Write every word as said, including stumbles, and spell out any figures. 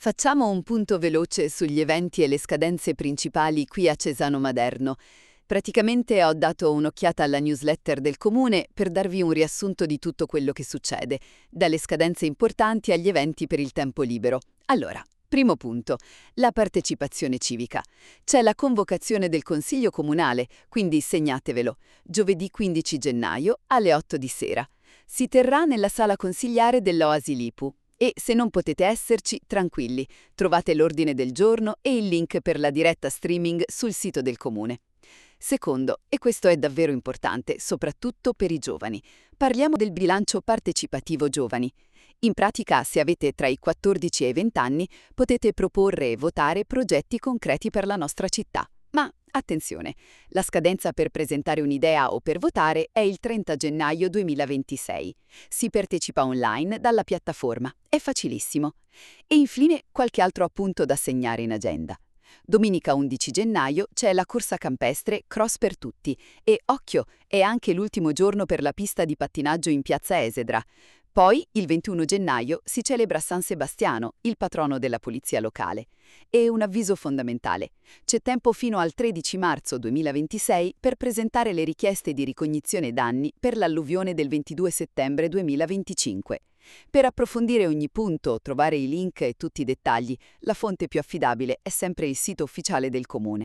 Facciamo un punto veloce sugli eventi e le scadenze principali qui a Cesano Maderno. Praticamente ho dato un'occhiata alla newsletter del comune per darvi un riassunto di tutto quello che succede, dalle scadenze importanti agli eventi per il tempo libero. Allora, primo punto, la partecipazione civica. C'è la convocazione del Consiglio Comunale, quindi segnatevelo, giovedì quindici gennaio alle otto di sera. Si terrà nella sala consigliare dell'Oasi Lipu. E se non potete esserci, tranquilli, trovate l'ordine del giorno e il link per la diretta streaming sul sito del comune. Secondo, e questo è davvero importante, soprattutto per i giovani, parliamo del bilancio partecipativo giovani. In pratica, se avete tra i quattordici e i venti anni, potete proporre e votare progetti concreti per la nostra città. Ma attenzione, la scadenza per presentare un'idea o per votare è il trenta gennaio duemilaventisei. Si partecipa online dalla piattaforma, è facilissimo. E infine qualche altro appunto da segnare in agenda. Domenica undici gennaio c'è la corsa campestre Cross per tutti e, occhio, è anche l'ultimo giorno per la pista di pattinaggio in piazza Esedra. Poi, il ventuno gennaio, si celebra San Sebastiano, il patrono della polizia locale. E un avviso fondamentale. C'è tempo fino al tredici marzo duemilaventisei per presentare le richieste di ricognizione danni per l'alluvione del ventidue settembre duemilaventicinque. Per approfondire ogni punto, trovare i link e tutti i dettagli, la fonte più affidabile è sempre il sito ufficiale del comune.